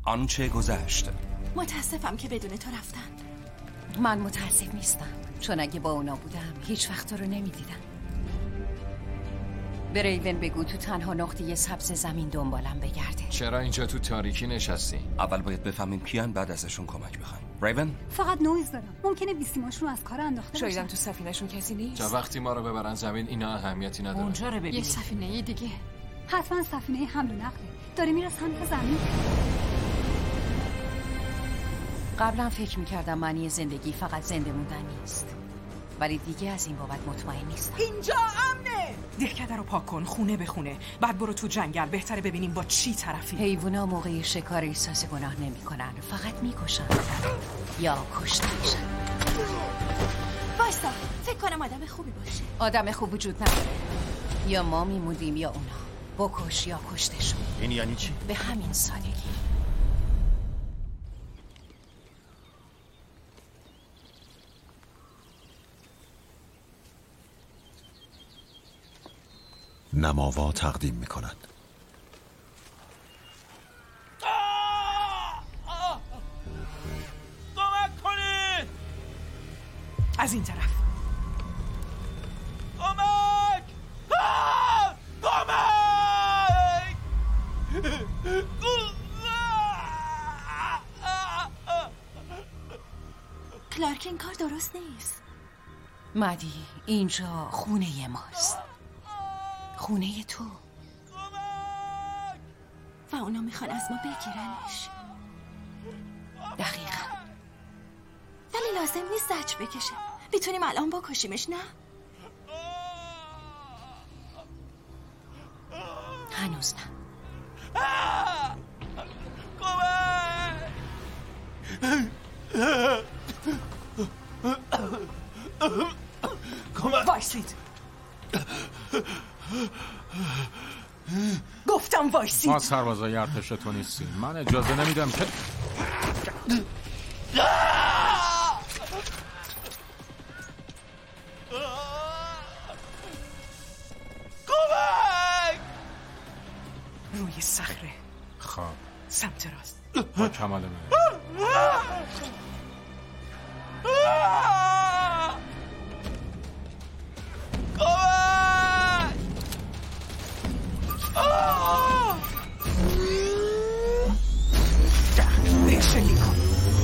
آنچه گذشت. متاسفم که بدون تو رفتن. من متاسف نیستم، چون اگه با اونا بودم هیچ وقت رو نمیدیدم. به ریون بگو تو تنها نقطه سبز زمین دنبالم بگرده. چرا اینجا تو تاریکی نشستی؟ اول باید بفهمیم کیان، بعد ازشون کمک بخوایم. ریون؟ فقط نویز دارم. ممکنه بیسیماشون از کار انداخته باشن. شایدم تو سفینه‌شون کسی نیست. تا وقتی ما رو ببرن زمین اینا اهمیتی نداره. اونجا رو ببین. یه سفینه دیگه. حتما سفینه حمل و نقله. داره میره سمت زمین. قبلا فکر میکردم معنی زندگی فقط زنده موندن نیست، ولی دیگه از این بابت مطمئن نیستم. اینجا امنه. دهکده رو پاک کن، خونه به خونه. بعد برو تو جنگل، بهتره ببینیم با چی طرفی. حیوونا موقع شکار احساس گناه نمیکنن، فقط میکشن یا کشته میشن. وایسا، فکر کنم آدم خوبی باشه. آدم خوب وجود نداره، یا ما میموندیم یا اونا. بکش یا کشته شو. این یعنی چی؟ به همین سادگی. نماوا تقدیم می‌کند. کمک کنید! از این طرف. کمک! کمک! کلارک، این کار درست نیست. مدی، اینجا خونه ماست، خونه تو. و اونا میخوان از ما بگیرنش. دقیقا. ولی لازم نیست زجر بکشه. میتونیم الان بکشیمش، نه؟ هنوز نه. کمک! وایسید. گفتم وایسید. ما سربازای ارتش تو نیستیم. من اجازه نمیدم که کمک! روی صخره. خب سمت راست. با کمال من. بشلی کن.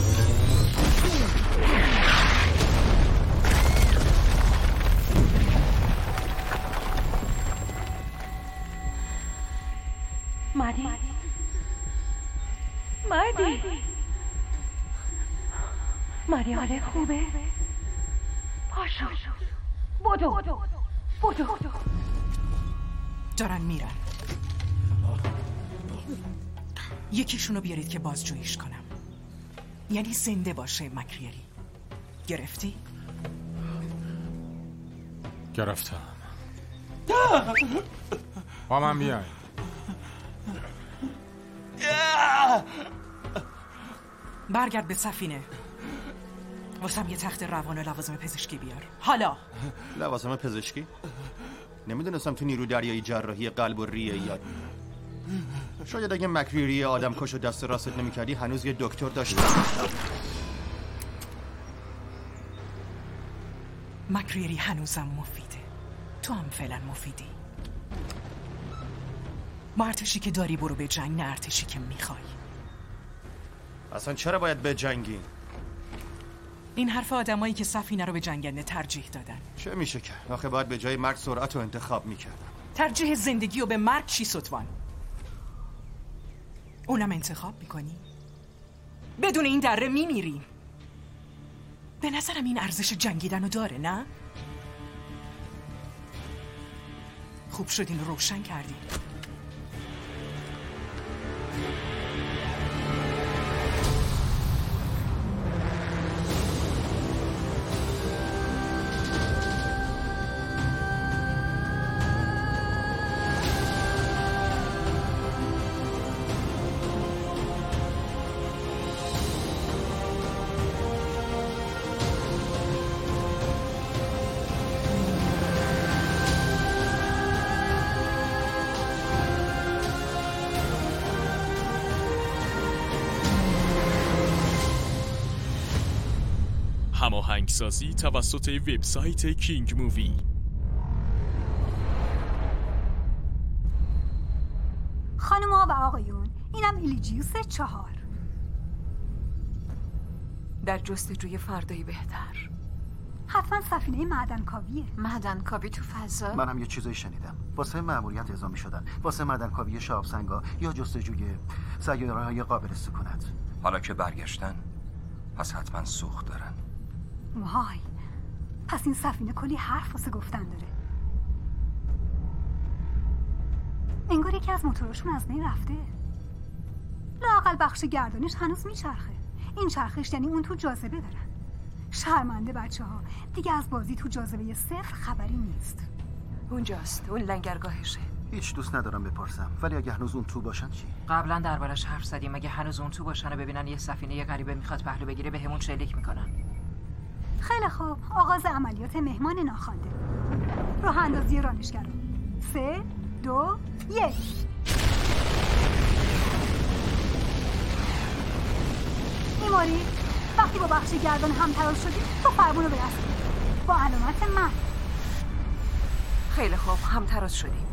مدی حالت خوبه؟ پاشو بدو. دارن میرن. یکیشونو بیارید که بازجوییش کنم. یعنی زنده باشه. مکریری گرفتی؟ گرفتم. با من بیای. برگرد به سفینه. واسم یه تخت روان و لوازم پزشکی بیار. حالا لوازم پزشکی؟ نمیدونستم تو نیرو دریایی جراحی قلب و ریه یاد. شاید اگه مکریری آدم کش و دست راست نمی‌کردی هنوز یه دکتر داشتی. مکریری هنوزم مفیده. تو هم فعلا مفیدی. با ارتشی که داری برو به جنگ، نه ارتشی که میخوای. اصلا چرا باید به جنگی؟ این حرف آدمایی که سفینه رو به جنگنده ترجیح دادن. چه میشه کرد؟ آخه باید به جای مرگ سرعت رو انتخاب میکردم. ترجیح زندگی و به مرگ چی ستوان؟ اونم انتخاب میکنی؟ بدون این دره میمیری. به نظرم این ارزش جنگیدن رو داره، نه؟ خوب شد این رو روشن کردی. هماهنگسازی توسط وبسایت کینگ مووی. خانوما و آقایون، اینم ایلیجیوس 4. در جستجوی فردایی بهتر. حتما سفینه معدنکاویه. معدنکاوی تو فضا؟ منم یه چیزایی شنیدم. واسه مأموریت اعزامی شدن، واسه معدنکاوی شهاب‌سنگا یا جستجوی سیاره‌های قابل سکونت. حالا که برگشتن پس حتما سوخت دارن. وای، پس این سفینه کلی حرف واسه گفتن داره. انگار یکی از موتوراشون از بین رفته. لااقل بخش گردانش هنوز میچرخه. این چرخش یعنی اون تو جاذبه دارن. شرمنده بچه‌ها، دیگه از بازی تو جاذبه 0 خبری نیست. اونجاست، اون لنگرگاهشه. هیچ دوست ندارم بپرسم، ولی اگه هنوز اون تو باشن چی؟ قبلا دربارش حرف زدیم. اگه هنوز اون تو باشن و ببینن یه سفینه غریبه میخواد پهلو بگیره بهمون شلیک میکنن. خیلی خوب، آغاز عملیات مهمان ناخوانده. راه اندازی رانشگرا. 3 2 1. ایماری، وقتی با بخش گردان همتراز شدی تو فرمون رو برسون با علامت من. خیلی خوب، همتراز شدیم.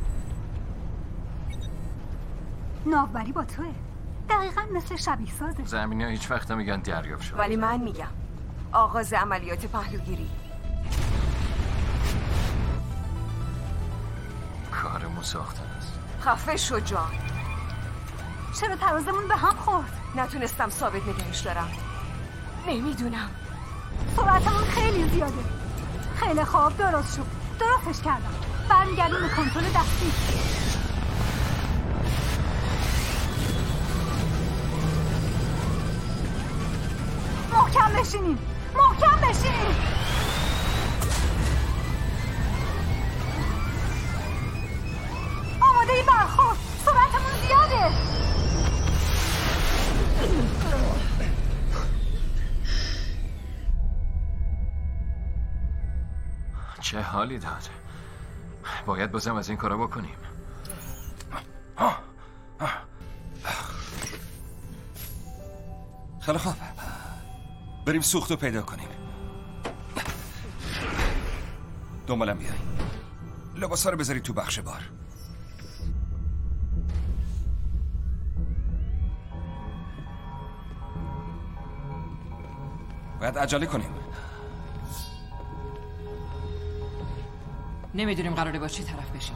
ناوبری با توه. دقیقا مثل شبیه سازه. زمینی ها هیچ وقت میگن دریافت شد، ولی من میگم آغاز عملیات پهلوگیری. کارمون ساختن است. خفه شو جان. چرا ترازمون به هم خورد؟ نتونستم ثابت نگهش دارم. نمیدونم. سرعتمون خیلی زیاده. خیلی خوب، درست شد. درستش کردم. برمیگردیم به کنترل دستی. محکم بشینیم. محکم بشینیم. آماده ای برخورد. سرعتمون زیاده. چه حالی داد. باید بازم از این کارا بکنیم. خیلی خوب، بریم سوختو پیدا کنیم. دنبالم بیای. لباسا رو بذارید تو بخش بار. باید عجله کنیم. نمیدونیم قراره با چی طرف بشیم.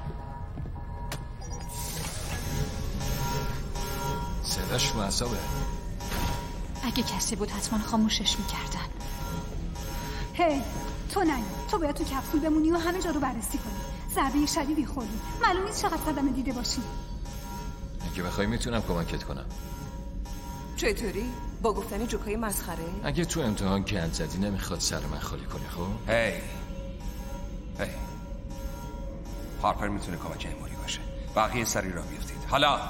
صداش معصابه. اگه کسی بود حتما خاموشش میکردن. هی، تو نه، تو باید تو کپسول بمونی و همه جا رو بررسی کنی. ضربه شدیدی خوردی. معلوم نیست چقدر صدمه دیده باشی. اگه بخوای میتونم کمکت کنم. چطوری؟ با گفتن جوکای مسخره؟ اگه تو امتحان گند زدی نمیخواد سر من خالی کنی. خب هی هارپر میتونه کمک ایموری باشه. بقیه سری را بیفتید. حالا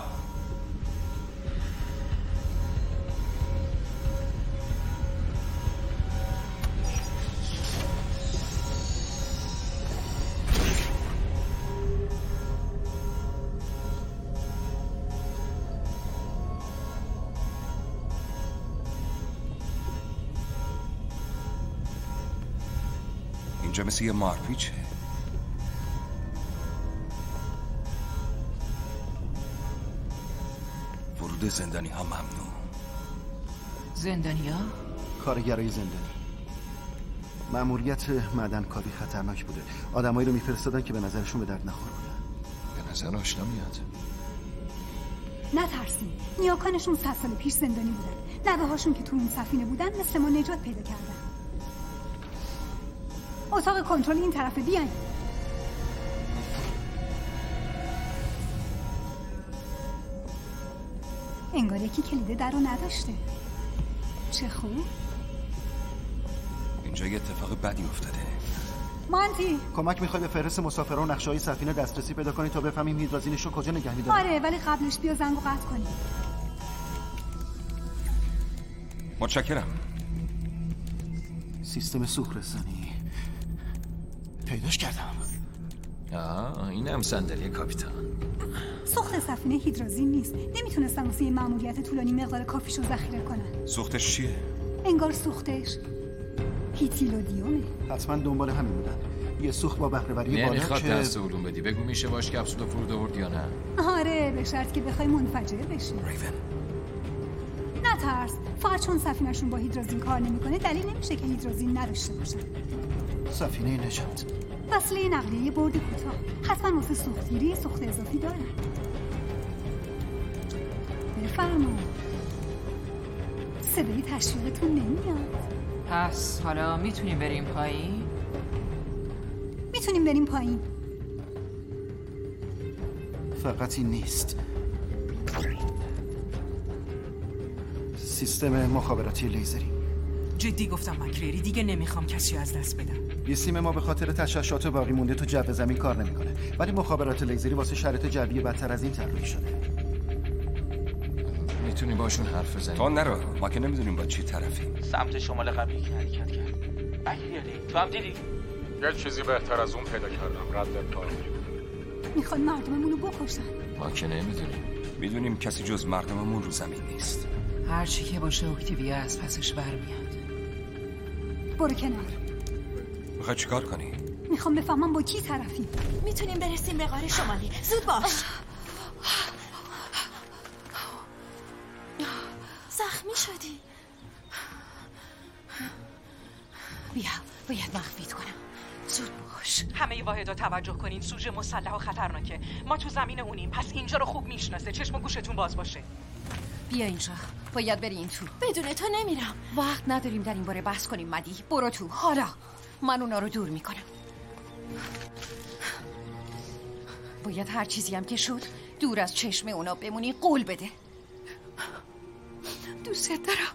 اینجا مثل یه مارپیچه. ورود زندانی ها ممنوع. زندانی ها؟ کارگرای زندانی. مأموریت معدنکاوی خطرناک بوده. آدمایی رو میفرستادن که به نظرشون به درد نخور بودن. به نظر آشنا میاد. نترسین، نیاکانشون 100 سال پیش زندانی بودن. نوه هاشون که تو اون سفینه بودن مثل ما نجات پیدا کردن. اتاق کنترل این طرفه، بیاین. انگار یکی کلید در رو نداشته. چه خوب. اینجا یه اتفاق بدی افتاده. مانتی، کمک میخوای به فهرست مسافران و نقشه‌های سفینه دسترسی پیدا کنی تا بفهمیم هیدرازینش رو کجا نگه می‌داره؟ آره، ولی قبلش بیا زنگو قطع کنیم. متشکرم. سیستم سوخت رسانی پیداش کردم. اینم صندلی کاپیتان. سوخت سفینه هیدرازین نیست. نمیتونستن واسه یه مأموریت طولانی مقدار کافیشو ذخیره کنن. سوختش چیه؟ انگار سوختش هیتیلودیومه. حتما دنبال همین بودن. یه سوخت با بهره‌وری بالا نمیخواد که دست علوم بدی. بگو میشه باش کپسول فرود آورد یا نه؟ آره، به شرط که بخوای منفجر بشی. ریون نترس، فقط چون سفینه‌شون با هیدروزین کار نمیکنه دلیل نمیشه که هیدروزین نداشته باشن. سفینه نجات. وسیله نقلیه برد کوتاه. حتما واسه سوختگیری سوخت اضافی دارن. بفرما. صدای تشویقتون نمیاد. پس حالا میتونیم بریم پایین؟ میتونیم بریم پایین. فقط این نیست. سیستم مخابراتی لیزری. جدی گفتم مکریری، دیگه نمیخوام کسی از دست بدم. یه سیم ما به خاطر تشعشعات باقی مونده تو جو زمین کار نمیکنه، ولی مخابرات لیزری واسه شرایط جوی بدتر از این طراحی شده. میتونی باشون حرف بزنی؟ تو نرو، ما که نمیدونیم با چی طرفیم. سمت شمال غربی یکی حرکت کرد. بگیری تو هم دیدی؟ یه چیزی بهتر از اون پیدا کردم. رد پای. میخوان مردممون رو بکشن. ما که نمیدونیم. میدونیم کسی جز مردممون رو زمین نیست. هرچی که باشه اکتیویه از پسش برمیاد. برو کنار. میخوای چیکار کنی؟ میخوام بفهمم با کی طرفی. میتونیم برسیم به غار شمالی. زود باش. زخمی شدی. بیا، باید مخفیت کنم. زود باش. همه واحدا توجه کنین، سوژه مسلح و خطرناکه. ما تو زمین اونیم، پس اینجا رو خوب میشناسه. چشم و گوشتون باز باشه. بیا اینجا. باید بری این تو. بدون تو نمیرم. وقت نداریم در این باره بحث کنیم. مدی برو تو. حالا من اونا رو دور میکنم. باید هر چیزی هم که شد دور از چشم اونا بمونی. قول بده. دوست دارم.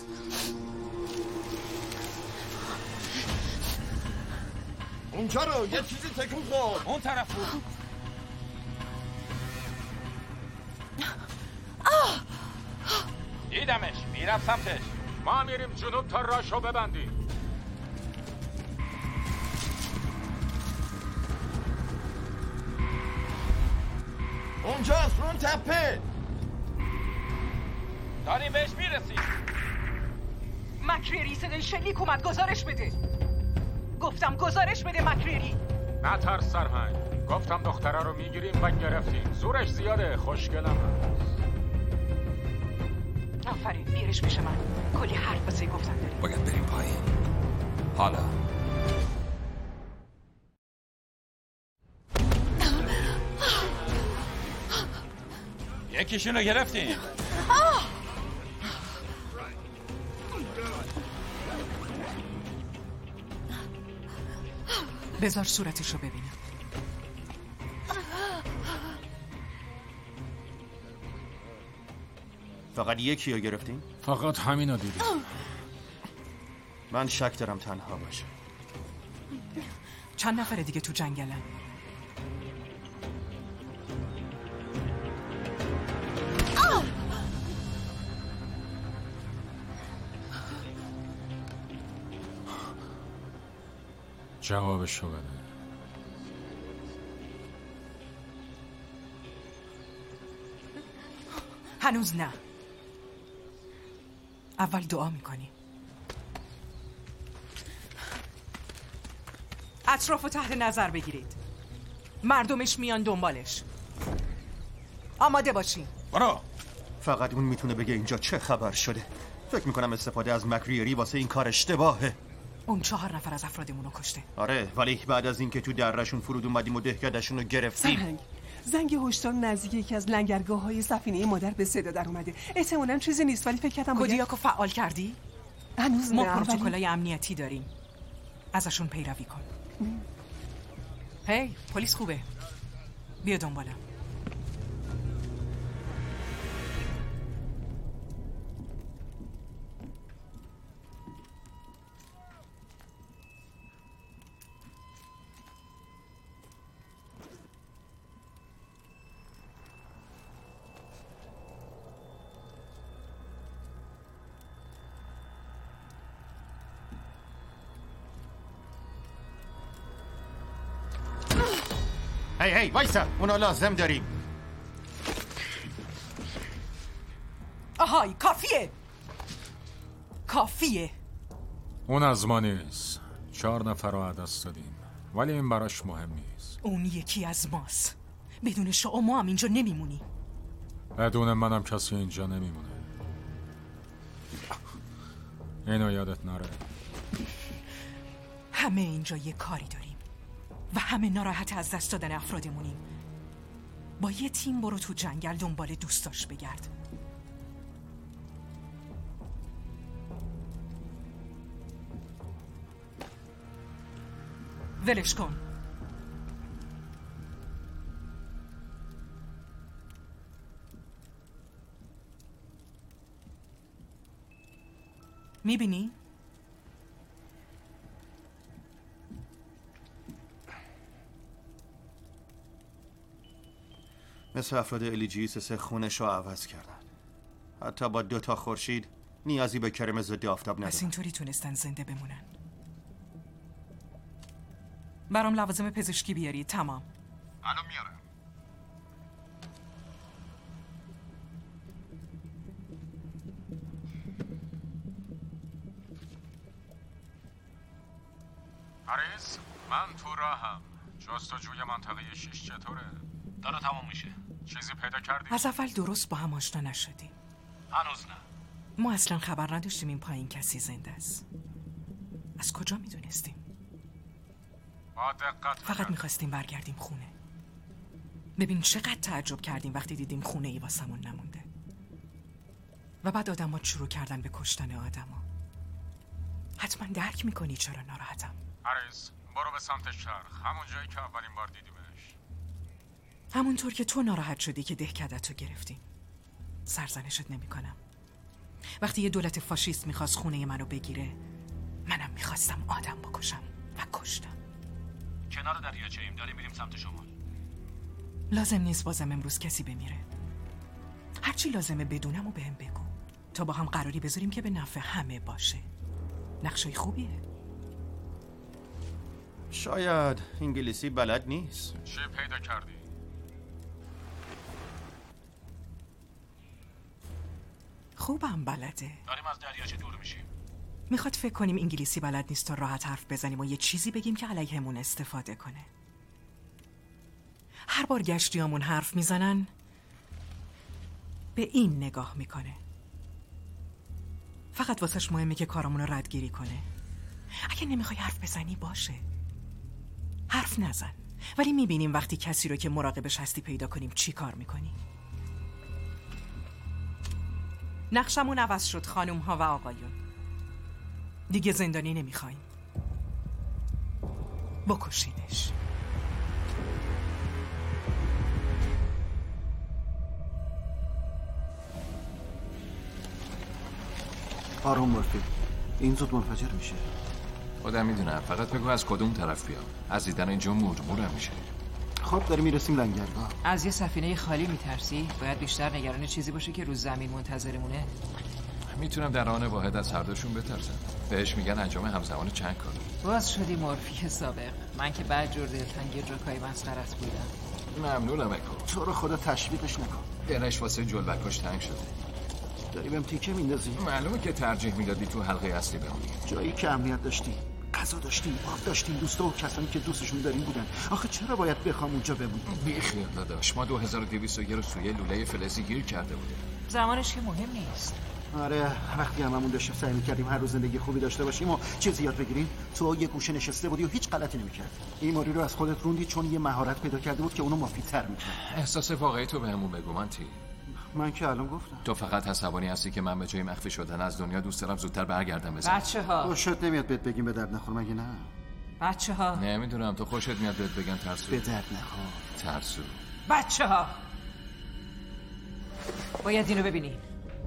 اونجا رو یه چیزی تکون خورد. اون طرف رو. دیدمش، میرم سمتش. ما میریم جنوب تا راشو ببندیم. اونجاست، رون تپه. داریم بهش میرسیم. مکریری صدای شلیک اومد، گزارش بده. گفتم گزارش بده مکریری. نترس سرهنگ. گفتم دختره رو میگیریم و گرفتیم. زورش زیاده، خوشگلم هست. آفرین، بیارش پیش من. کلی حرف واسه گفتن داری. باید بریم پایین. حالا یکیشون رو گرفتیم. بذار صورتشو ببینم. فقط یکی رو گرفتیم؟ فقط همین رو دیدیم. من شک دارم تنها باشه. چند نفر دیگه تو جنگلن؟ جوابشو بده. هنوز نه. اول دعا میکنی. اطرافو تحت نظر بگیرید. مردمش میان دنبالش. آماده باشین. برو. فقط اون میتونه بگه اینجا چه خبر شده. فکر میکنم استفاده از مکریری واسه این کار اشتباهه. اون 4 نفر از افرادمونو کشته. آره، ولی بعد از اینکه تو درهشون فرود اومدیم و دهکدهشون رو گرفتیم. سرهنگ، زنگ هشدار نزدیک یکی از لنگرگاه‌های سفینه مادر به صدا در اومده. احتمالاً چیزی نیست، ولی فکر کردم کدیاکو فعال کردی؟ هنوز ما نه. پروتکلای امنیتی داریم. ازشون پیروی کن. هی، پلیس خوبه. بیا دنبالم. هی وایسا، اونا لازم داریم. آهای، کافیه. اون از ما نیست. 4 نفر رو دست دادیم، ولی این براش مهم نیست. اون یکی از ماست. بدون شما هم اینجا نمیمونی. بدون منم کسی اینجا نمیمونه. اینو یادت نره. همه اینجا یه کاری داریم و همه ناراحت از دست دادن افرادمونیم. با یه تیم برو تو جنگل دنبال دوستاش بگرد. ولش کن. میبینی؟ مثل افراد الیجیس خونش رو عوض کردن. حتی با 2 تا خورشید نیازی به کرم ضد آفتاب ندارن. پس اینطوری تونستن زنده بمونن. برام لوازم پزشکی بیاری. تمام. الان میارم. عریض، من تو راهم. جستجوی منطقه 6 چطوره؟ داره تمام میشه. چیزی پیدا کردی؟ از اول درست با هم آشنا نشدیم. هنوز نه. ما اصلا خبر نداشتیم این پایین کسی زنده است. از کجا میدونستیم؟ با دقت فقط میخواستیم برگردیم خونه. ببین چقدر تعجب کردیم وقتی دیدیم خونه ای واسمون نمونده. و بعد آدم ها شروع کردن به کشتن آدم ها. حتما درک میکنی چرا ناراحتم. عریض، برو به سمت شرق، همون جایی که اولین بار دیدیمش. همونطور که تو ناراحت شدی که دهکدتو گرفتیم. سرزنشت نمی کنم. وقتی یه دولت فاشیست میخواست خونه منو بگیره، منم میخواستم آدم بکشم و کشتم. کنار دریاچه ایم، داریم میریم سمت شمال. لازم نیست بازم امروز کسی بمیره. هرچی لازمه بدونم و بهم بگو تا با هم قراری بذاریم که به نفع همه باشه. نقشای خوبیه. شاید انگلیسی بلد نیست. چی پیدا کردی؟ خوبم بلده. داریم از دریاچه دور میشیم. میخواد فکر کنیم انگلیسی بلد نیست تا راحت حرف بزنیم و یه چیزی بگیم که علیهمون استفاده کنه. هر بار گشتیامون حرف میزنن به این نگاه میکنه. فقط واسش مهمه که کارامون رو ردگیری کنه. اگه نمیخوای حرف بزنی باشه، حرف نزن. ولی میبینیم وقتی کسی رو که مراقبش هستی پیدا کنیم چی کار میکنی. نقشمون عوض شد خانوم ها و آقایون. دیگه زندانی نمیخوایم. بکشیدش. آروم مورفی، این زود منفجر میشه. خودم میدونم، فقط بگو از کدوم طرف بیام. از دیدن اینجا مورمورم میشه. خب داریم میرسیم لنگرگاه. از یه سفینه خالی میترسی؟ باید بیشتر نگران چیزی باشه که رو زمین منتظرمونه. میتونم در آن واحد از هر دوشون بترسم. بهش میگن انجام همزمان چند کار. باز شدی مورفی سابق. من که بعد جور دلتنگی جوکای مسخرت بودم. ممنونم اکو. تو رو خدا تشویقش نکن. دلش واسه جلوکش تنگ شده. داری بهم تیکه میندازی؟ معلومه که ترجیح میدادی تو حلقه اصلی بمونی. جایی که امنیت داشتیم، غذا داشتیم، آب داشتیم، دوستا و کسانی که دوستشون داریم بودن. آخه چرا باید بخوام اونجا بمونیم؟ بیخیال داداش، ما 2201 رو سوی لوله فلزی گیر کرده بودیم. زمانش که مهم نیست. آره، وقتی هممون داشتیم سعی می‌کردیم هر روز زندگی خوبی داشته باشیم و چیزی یاد بگیریم، تو یه گوشه نشسته بودی و هیچ غلطی نمی‌کردی. این موری رو از خودت روندی چون یه مهارت پیدا کرده بود که اونو مفیدتر می‌کرد. احساس واقعی تو بهمون بگو مانتی. من که الان گفتم. تو فقط عصبانی هستی که من به جای مخفی شدن از دنیا دوست دارم زودتر برگردم بزنم. بچه‌ها خوشت نمیاد بهت بگیم به درد نخور مگه نه؟ بچه‌ها نمیدونم، تو خوشت میاد بهت بگن ترسو. به درد نخور. ترسو. بچه‌ها باید اینو ببینین.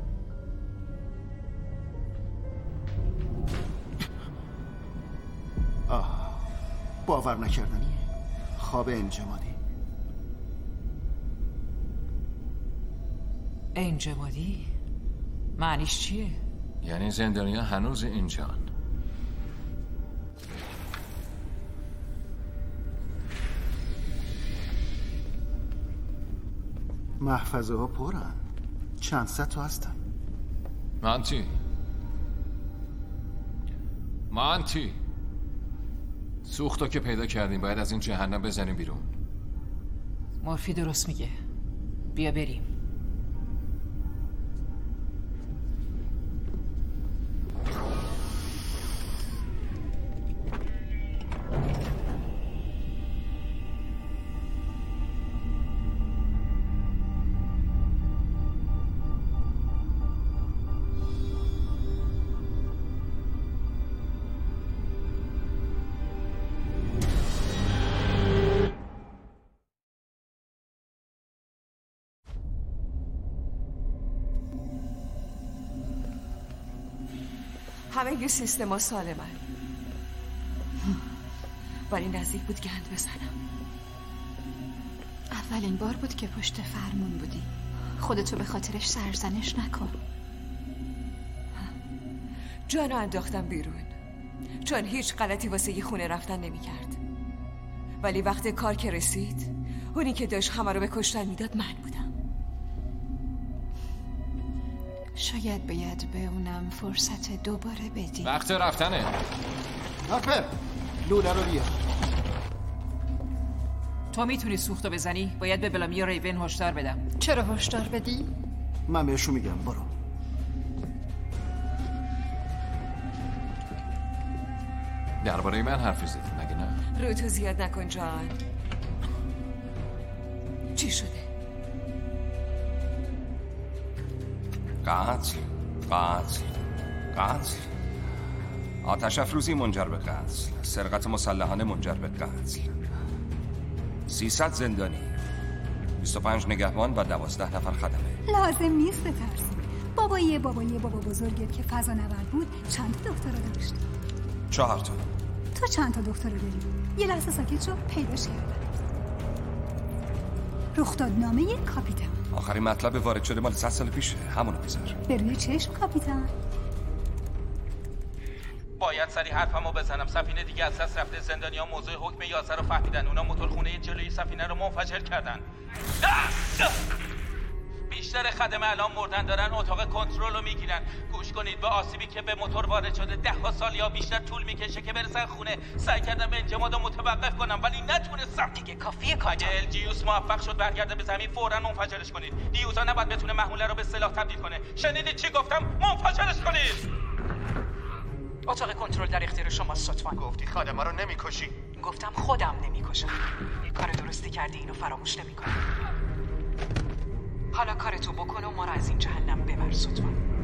باور نکردنیه. خواب انجمادی. انجمادی؟ معنیش چیه؟ یعنی زندانی‌ها هنوز اینجان. محفظه ها پرن. چند صد تا هستن. مانتی، مانتی سوختو که پیدا کردیم، باید از این جهنم بزنیم بیرون. مورفی درست میگه. بیا بریم. همه سیستما سالمن، ولی نزدیک بود گند بزنم. اولین بار بود که پشت فرمون بودی. خودتو به خاطرش سرزنش نکن. جانو انداختم بیرون چون هیچ غلطی واسه یه خونه رفتن نمی کرد. ولی وقت کار که رسید، اونی که داشت همه رو به کشتن میداد من بودم. شاید باید به اونم فرصت دوباره بدی. وقت رفتنه. هاپر لوله رو بیار. تو میتونی سوختو بزنی؟ باید به بلامی و ریون هشدار بدم. چرا هشدار بدی؟ من بهشون میگم برو. درباره من حرف زدی مگه نه؟ رو تو زیاد نکن جان. چی شده؟ قتل آتش افروزی منجر به قتل، سرقت مسلحانه منجر به قتل، 300 زندانی، 25 نگهبان و 12 نفر خدمه. لازم نیست بترسی. بابا بزرگت که فضانورد بود چند تا دکترا داشت؟ 4 تا. تو چند تا دکترا داری؟ یه لحظه ساکت شو، پیداش کردم. رخدادنامه کاپیتان. آخرین مطلب وارد شده مال 100 سال پیشه. همونو بذار. به روی چشم کاپیتان. باید سری حرفمو بزنم. سفینه دیگه از دست رفته. زندانی‌ها موضوع حکم 11 رو فهمیدن. اونا موتورخونه جلوی سفینه رو منفجر کردن. بیشتر خدمه الان مردن، دارن اتاق کنترل رو میگیرن. گوش کنید، به آسیبی که به موتور وارد شده 10 سال یا بیشتر طول میکشه که برسن خونه. سعی کردم انجماد رو متوقف کنم ولی نتونستم. دیگه کافیه کاجا. الجیوس موفق شد برگرده به زمین، فوراً منفجرش کنید. دیوزا نباید بتونه محموله رو به سلاح تبدیل کنه. شنیدید چی گفتم؟ منفجرش کنید. اتاق کنترل در اختیار شماست لطفاً. گفتی خدمه رو نمیکشی. گفتم خودم نمیکشم. کار درستی کردی، اینو فراموش نمیکنم. حالا کارتو بکن و ما رو از این جهنم ببر لطفاً.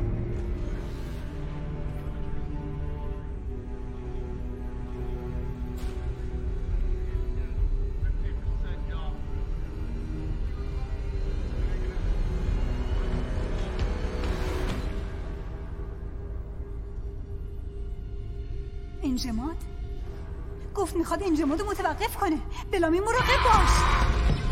انجماد؟ گفت میخواد انجماد رو متوقف کنه. بلامی مراقب باش.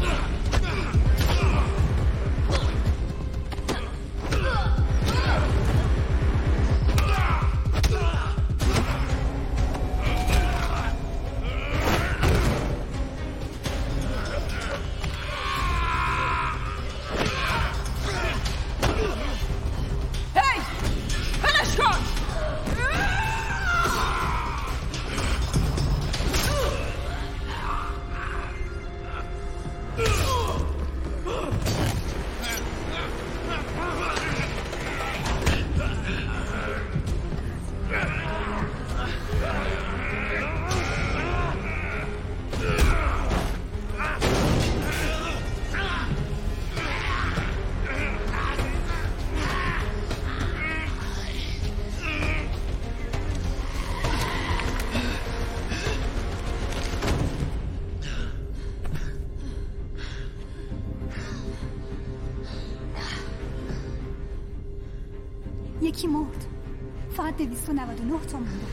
یکی مرد. فقط 299 تا مونده.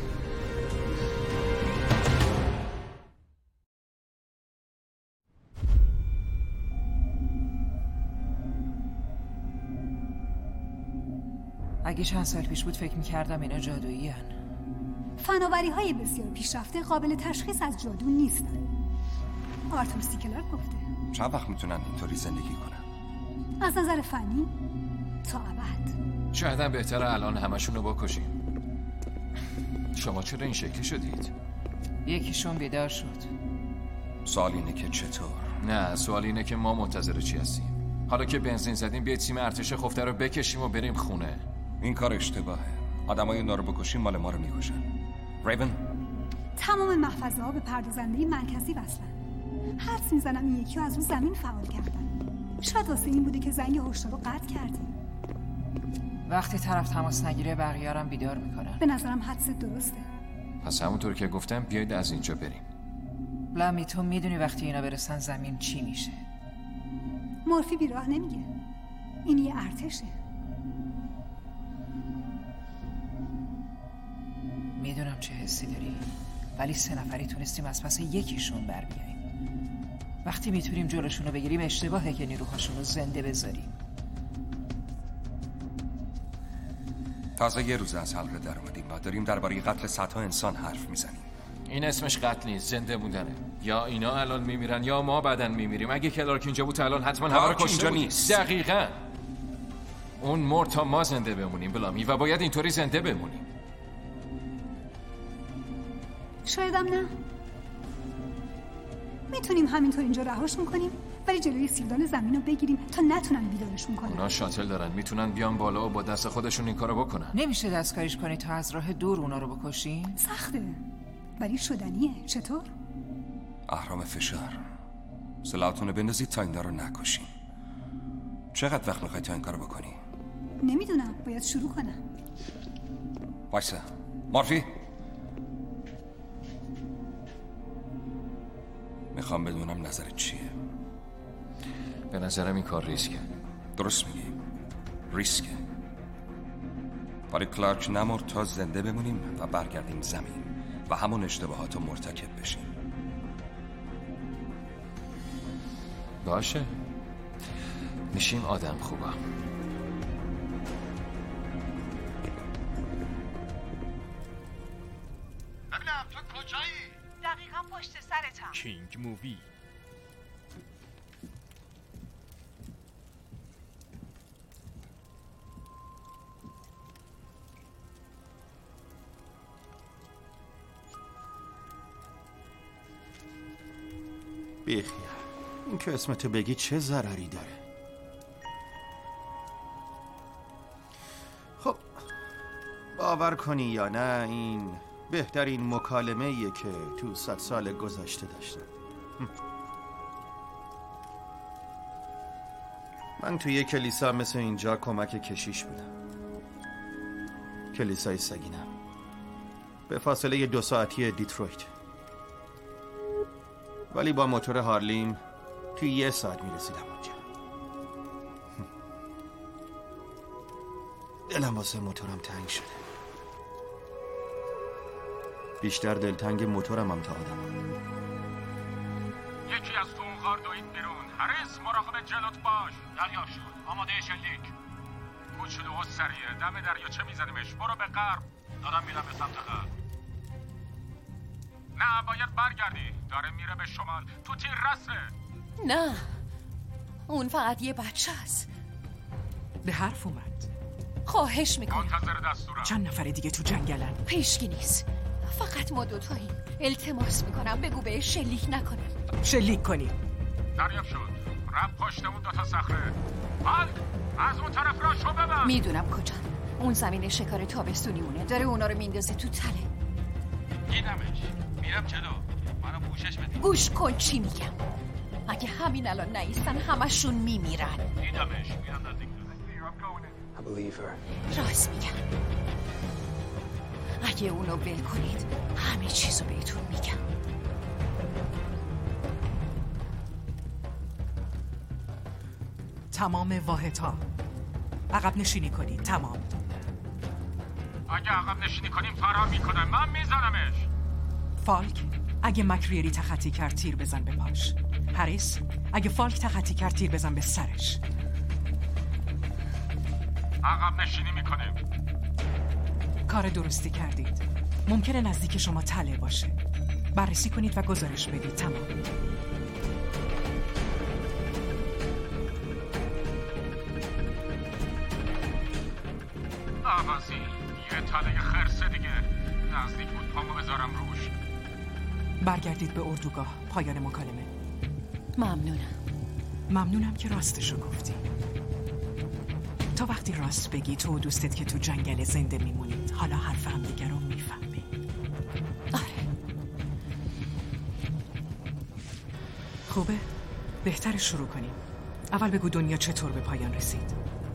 اگه چند سال پیش بود فکر میکردم اینا جادویی هن. فناوری های بسیار پیشرفته قابل تشخیص از جادو نیستن. آرتور سی کلارک گفته. چند وقت میتونن اینطوری زندگی کنن؟ از نظر فنی تا ابد. شاید هم بهتره الان همشون رو بکشیم. شما چرا این شکلی شدید؟ یکیشون بیدار شد. سوال اینه که چطور؟ نه، سوال اینه که ما منتظر چی هستیم؟ حالا که بنزین زدیم بیاید تیم ارتش خفته رو بکشیم و بریم خونه. این کار اشتباهه. آدمای اینا رو بکشیم مال ما رو میکشن. ریون، تمام محفظه ها به پردازنده مرکزی وصلن. حدس میزنم این یکی رو از رو زمین فعال کردن. شاید واسه این بوده که زنگ هشدار رو قطع کردیم. وقتی طرف تماس نگیره بقیه هم بیدار میکنن. به نظرم حدس درسته. پس همونطور که گفتم بیایید از اینجا بریم. لمی تو میدونی وقتی اینا برسن زمین چی میشه؟ مورفی بیراه نمیگه. این یه ارتشه. میدونم چه حسی داری، ولی 3 نفری تونستیم از پس یکیشون بر بیاییم. وقتی میتونیم جلوشون رو بگیریم اشتباهه که نیروهاشون رو زنده بذاریم. تازه یه روز از حلقه در اومدیم و داریم درباره قتل صدها انسان حرف میزنیم. این اسمش قتل نیست، زنده موندنه. یا اینا الان میمیرن یا ما بعدن میمیریم. اگه کلارک اینجا بود الان حتما همه رو کشته بود. دقیقاً. اون مرد تا ما زنده بمونیم بلامی و باید اینطوری زنده بمونیم. شایدم نه. میتونیم همینطور اینجا رهاشون کنیم ولی جلوی سیردان زمین رو بگیریم تا نتونن بیدارشون کنن. اونا شاتل دارن، میتونن بیان بالا و با دست خودشون این کارو بکنن. نمیشه دستکاریش کنی تا از راه دور اونا رو بکشیم؟ سخته ولی شدنیه. چطور؟ اهرام فشار. سلاحتون رو بندازید تا اینا رو نکشیم. چقدر وقت میخوای تا این کارو بکنی؟ نمیدونم، باید شروع کنم. وایسا. مورفی، میخوام بدونم نظرت چیه. به نظرم این کار ریسکه. درست میگی، ریسکه. ولی کلارک نمرد تا زنده بمونیم و برگردیم زمین و همون اشتباهات رو مرتکب بشیم. باشه، میشیم آدم خوبا. ببینم تو کجایی؟ دقیقا پشت سرتم. کینگ مووی. بیخیال، این که اسمتو بگی چه ضرری داره؟ خب باور کنی یا نه این بهترین مکالمه‌ایه که تو 100 سال گذشته داشتم. من توی یه کلیسا مثل اینجا کمک کشیش بودم. کلیسای سگینم به فاصله 2 ساعتی دیترویت. ولی با موتور هارلیم توی 1 ساعت میرسیدم اونجا. دلم واسه موتورم تنگ شده. بیشتر دلتنگ موتورم هم تا آدمم. یکی از تو اون غار دوید بیرون. هریس مراقب جلوت باش. دریافت شد. آماده شلیک. کوچولو و سریع دم دریاچه میزنیمش. برو به غرب. دارم میرم به سمت غرب. نه باید برگردی. داره میره به شمال. تو تیر رسه. نه، اون فقط یه بچه است. به حرف اومد. خواهش میکنم. منتظر دستورم. چند نفر دیگه تو جنگلن؟ پیشکی نیست، فقط ما دوتاییم. التماس میکنم بگو بهش شلیک نکنه. شلیک کنی. دریافت شد. رب پشت اون 2 سخره. بلد از اون طرف را شو ببن. میدونم کجا. اون زمین شکار تابستونیمونه. داره اونا رو میندازه تو تله. دیدمش. میرم جلو. منو پوشش بده. گوش کن چی میگم. اگه همین الان نیستن همشون میمیرن. دیدمش. میرم نزدیک. راست میگم. اگه اونو ول کنید همه چیزو بهتون میگم. تمام واحدها عقب نشینی کنید. تمام. اگه عقب نشینی کنیم فرار میکنه. من میزنمش. فالک اگه مکریری تخطی کرد تیر بزن به پاش. هریس اگه فالک تخطی کرد تیر بزن به سرش. عقب نشینی میکنیم. کار درستی کردید. ممکنه نزدیک شما تله باشه. بررسی کنید و گزارش بدید. تمام. عوضی یه تله خرسه دیگه. نزدیک بود پامو بذارم روش. برگردید به اردوگاه. پایان مکالمه. ممنونم که راستشو گفتی. تا وقتی راست بگی تو و دوستت که تو جنگل زنده میمونید، حالا حرف هم دیگر رو میفهمی. آره. خوبه؟ بهتر شروع کنیم. اول بگو دنیا چطور به پایان رسید.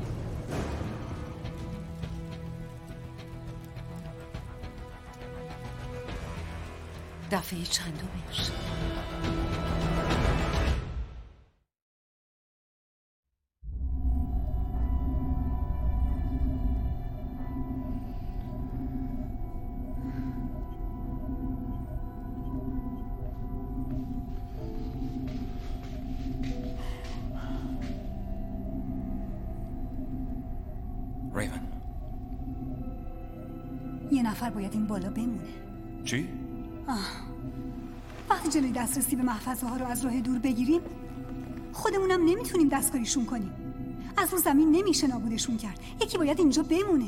دفعه چندمش؟ ریون، یه نفر باید این بالا بمونه. چی؟ وقتی جلوی دسترسی به محفظه ها رو از راه دور بگیریم، خودمونم نمیتونیم دستکاریشون کنیم. از رو زمین نمیشه نابودشون کرد. یکی باید اینجا بمونه.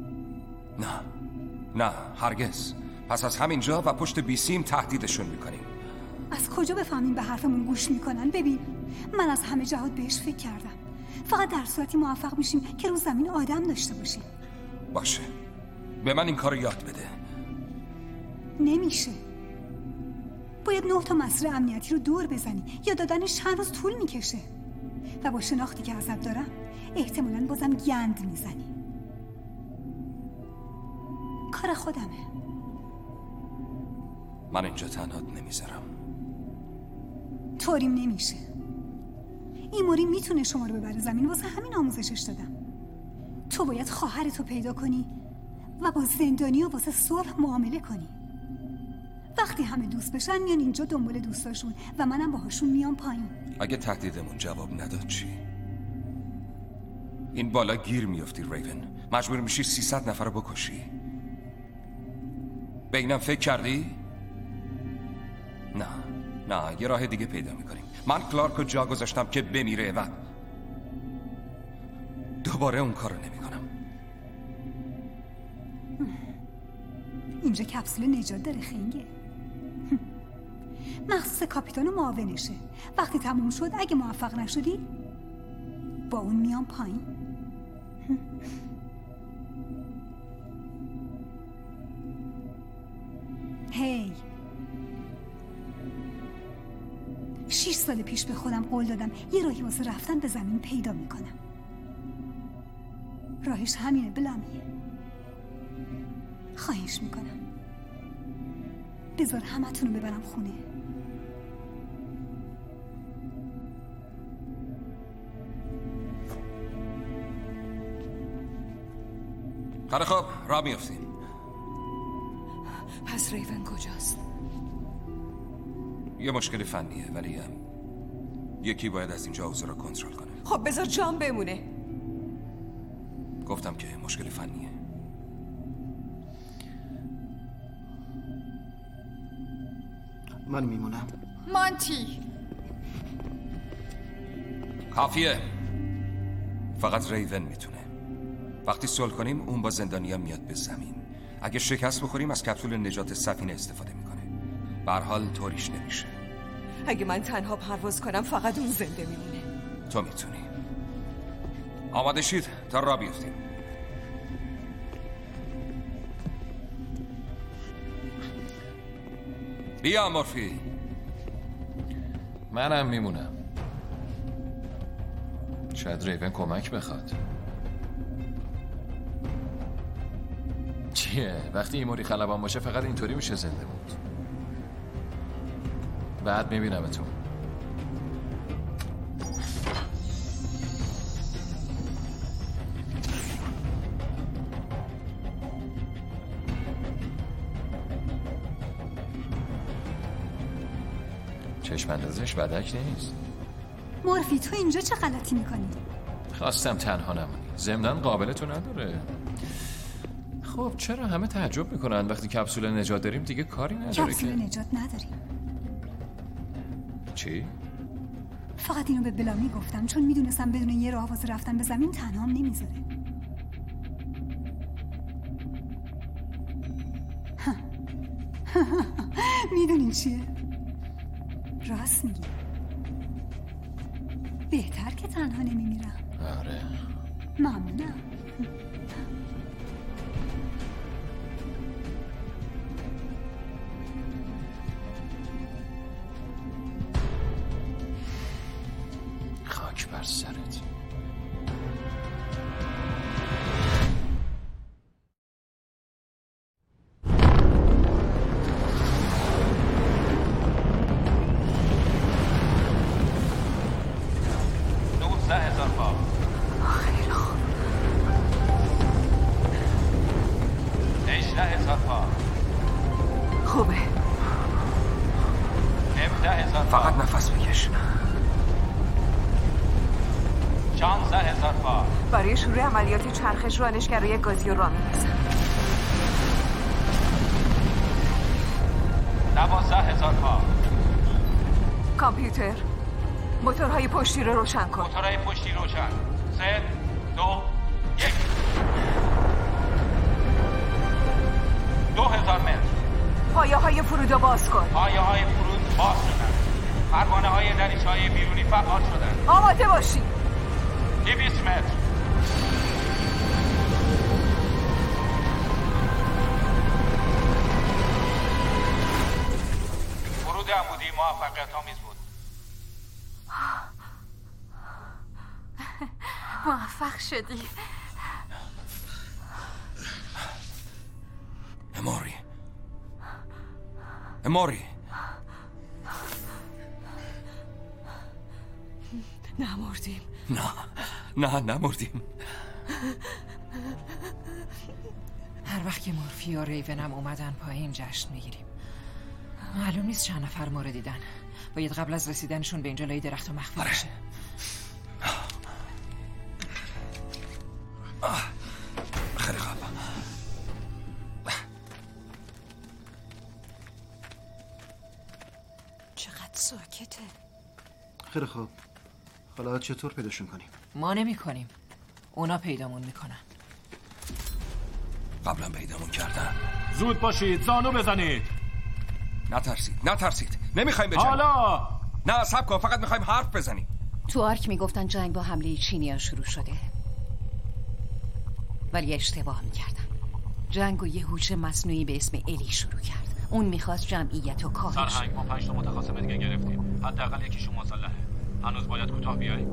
نه هرگز. پس از همینجا و پشت بیسیم تهدیدشون میکنیم. از کجا بفهمیم به حرفمون گوش میکنن؟ ببین، من از همه جهات بهش فکر کردم. فقط در صورتی موفق میشیم که رو زمین آدم داشته باشیم. باشه، به من این کارو یاد بده. نمیشه. باید 9 تا مسیر امنیتی رو دور بزنی. یا دادنش چند روز طول میکشه. و با شناختی که ازت دارم احتمالاً بازم گند میزنی. کار خودمه. من اینجا تنهات نمیذارم. طوریم نمیشه. این موری میتونه شما رو ببره زمین. واسه همین آموزشش دادم. تو باید خواهرتو پیدا کنی و با زندانی و واسه صلح معامله کنی. وقتی همه دوست بشن میان اینجا دنبال دوستاشون و منم باهاشون میام پایین. اگه تهدیدمون جواب نداد چی؟ این بالا گیر میافتی ریون. مجبور میشی 300 نفر رو بکشی. به اینم فکر کردی؟ نه یه راه دیگه پیدا میکنیم. من کلارک رو جا گذاشتم که بمیره و دوباره اون کارو نمیکنم. اینجا کپسول نجات داره خنگه. مخصوص کاپیتان و معاونشه. وقتی تموم شد اگه موفق نشدی با اون میام پایین. هی 6 سال پیش به خودم قول دادم یه راهی واسه رفتن به زمین پیدا میکنم. راهش همینه بلامی. خواهش میکنم بذار همتون رو ببرم خونه. خیلی خوب، راه میافتیم. پس ریون کجاست؟ یه مشکل فنیه ولی یکی باید از اینجا اوضاع رو کنترل کنه. خب بذار جام بمونه. گفتم که مشکل فنیه. من میمونم. مانتی کافیه. فقط ریون میتونه. وقتی صلح کنیم اون با زندانیا میاد به زمین. اگه شکست بخوریم از کپسول نجات سفینه استفاده میکنه. به هر حال طوریش نمیشه. اگه من تنها پرواز کنم فقط اون زنده میمونه. تو میتونی. آماده شید تا راه بیفتیم. بیا مورفی. منم میمونم. شاید ریون کمک بخواد. چیه؟ وقتی این موری خلبان باشه فقط اینطوری میشه زنده بود. بعد میبینم تو. چشم اندازش بدک نیست. مورفی تو اینجا چه غلطی میکنی؟ خواستم تنها نمونی. ضمناً قابل تو نداره. خب چرا همه تعجب میکنن وقتی کپسول نجات داریم دیگه کاری نداره کپسول که؟ نجات نداریم. چی؟ فقط اینو به بلامی گفتم چون میدونستم بدون یه راه واسه رفتن به زمین تنهام نمیذاره. میدونین چیه؟ راست میگی. بهتر که تنها نمیمیرم. آره. ممنونم. خاک بر سرت. فقط نفس بکش. 14000 پا. برای شروع عملیات چرخش رانشگرای گازی را می‌رسم. 12000 پا. کامپیوتر موتورهای پشتی رو روشن کن. موتورهای پشتی روشن. 3 2 1. 2000 متر. پایه‌های فرودو باز کن. پایه‌های فرود باز شدن. پروانه‌های دریچه‌های بیرونی فعال شدن. آماده باشید. 200 متر. ورود عمودی موفقیت‌آمیز بود. موفق شدی. اماری نمردیم. نه نمردیم. هر وقت که مورفی و ریونم اومدن پایین جشن میگیریم. معلوم نیست چند نفر ما رو دیدن. باید قبل از رسیدنشون به اینجا لای درخت مخفی بشه. خیلی خوب. چقدر ساکته. خیلی خوب. حالا چطور پیداشون کنیم؟ ما نمی کنیم. اونا پیدامون میکنن. قبلا پیدامون کردن. زود باشید، زانو بزنید. نترسید. نمیخوایم بجنگیم. حالا نه صبر کن، فقط میخوایم حرف بزنیم. تو آرک میگفتن جنگ با حمله چینی‌ها شروع شده، ولی اشتباه میکردن. جنگ و یه هوش مصنوعی به اسم الی شروع کرد. اون میخواست جمعیت و کاهش. سرهنگ ما 5 تا متخاصم دیگه گرفتیم. حداقل یکیشون مسلحه. هنوز باید کوتاه بیاییم.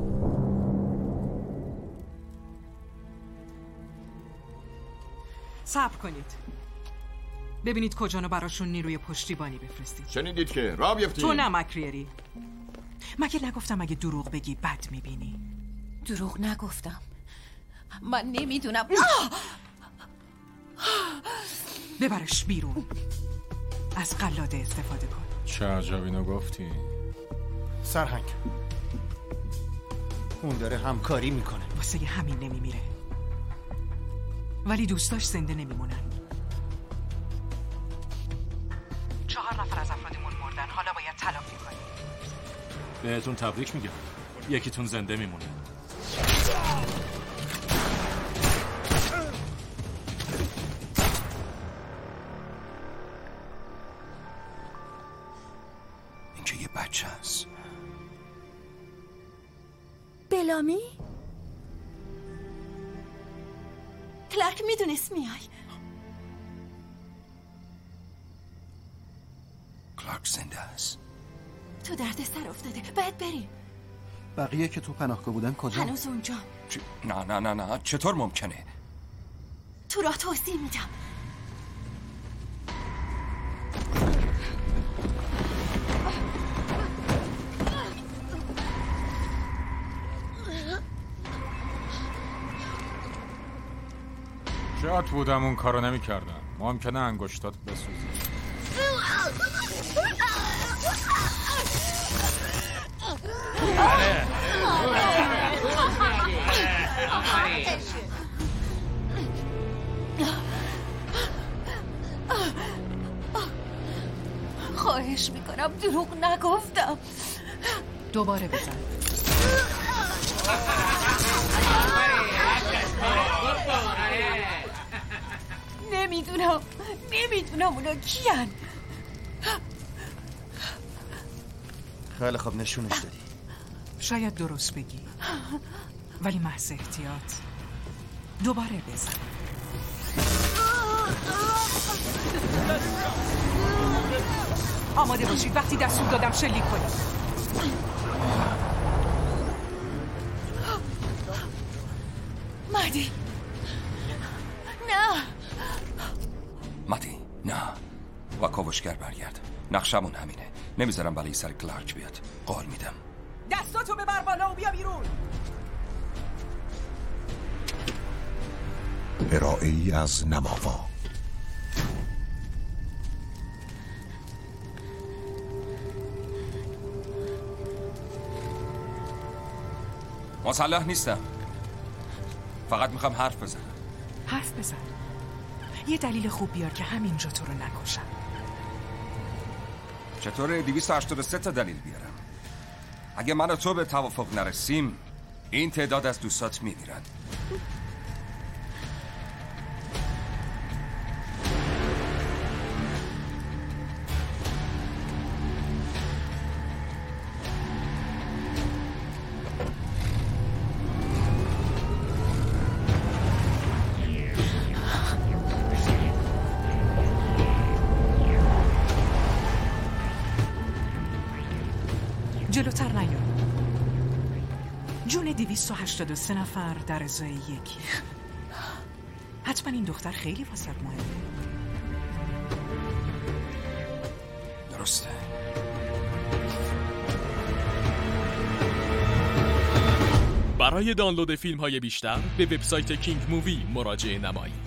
صبر کنید. ببینید کجانو براشون نیروی پشتیبانی بفرستید. شنیدید که راه بیفتید. تو نه مکریری. مگه نگفتم اگه دروغ بگی بد میبینی؟ دروغ نگفتم. من نمیدونم. ببرش بیرون. از قلاده استفاده کن. چه عجب اینو گفتی. سرهنگ اون داره همکاری میکنه. واسه همین نمیمیره، ولی دوستاش زنده نمیمونن. 4 نفر از افرادمون مردن. حالا باید تلافی کنیم. بهتون تبریک میگم، یکیتون زنده میمونه. این که یه بچه هست. بلامی؟ کلارک میدونست میای. کلارک زنده است. تو درد سر افتاده، باید بریم. بقیه که تو پناهگاه بودن کجا؟ هنوز اونجا. نه چطور ممکنه؟ تو راه توضیح میدم. شاید بودم اون کارو نمی کردم. ممکنه انگشتات بسوزی. خواهش میکنم دروغ نگفتم. دوباره بزن. نمیدونم اونا کیان. خیلی خوب نشونش دادی. شاید درست بگی، ولی محض احتیاط دوباره بزن. آماده باشید وقتی دستور دادم شلیک کنید. مهدی نه. مهدی نه. و کاوشگر برگرد. نقشمون همینه. نمیذارم بلایی سر کلارک بیاد. قول میدم. دستاتو ببر بالا و بیا بیرون. ارائه‌ای از نماوا. مسلح نیستم. فقط میخوام حرف بزنم. حرف بزن. یه دلیل خوب بیار که همینجا تو رو نکشم. چطوره 283 تا دلیل بیارم؟ اگه من و تو به توافق نرسیم این تعداد از دوستات میمیرن. جلوتر نیا. جون 283 نفر در ازای یکی. حتما این دختر خیلی واسط مهمه. درسته. برای دانلود فیلم‌های بیشتر به وبسایت کینگ مووی مراجعه نمایید.